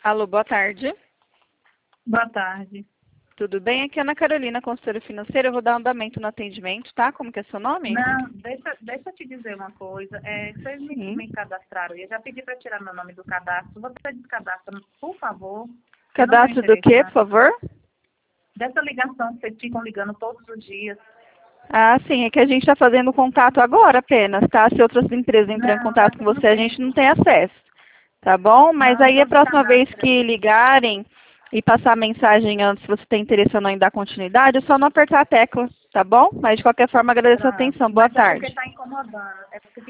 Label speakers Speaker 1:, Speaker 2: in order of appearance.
Speaker 1: Alô, boa tarde.
Speaker 2: Boa tarde.
Speaker 1: Tudo bem? Aqui é Ana Carolina, consultora financeira. Eu vou dar andamento no atendimento, tá? Como que é seu nome?
Speaker 2: Não, deixa eu te dizer uma coisa. Vocês
Speaker 1: Sim.
Speaker 2: me cadastraram. Eu já pedi para tirar meu nome do cadastro. Você descadastra, por favor. Eu não tenho
Speaker 1: Cadastro do
Speaker 2: interesse
Speaker 1: quê, por favor?
Speaker 2: dessa ligação que vocês ficam ligando todos os dias.
Speaker 1: Ah, sim, é que a gente está fazendo contato agora apenas, tá? Se outras empresas entram em
Speaker 2: Não,
Speaker 1: contato com
Speaker 2: não
Speaker 1: você, a
Speaker 2: tem.
Speaker 1: gente não tem acesso, tá bom? Mas
Speaker 2: Não,
Speaker 1: aí a
Speaker 2: então
Speaker 1: próxima vez
Speaker 2: descadastra.
Speaker 1: que ligarem e passar a mensagem antes se você tem interesse ou não em dar continuidade, é só não apertar a tecla, tá bom? Mas de qualquer forma, agradeço a
Speaker 2: Pronto.
Speaker 1: atenção. Boa
Speaker 2: Mas é porque
Speaker 1: tarde.
Speaker 2: está incomodando. É porque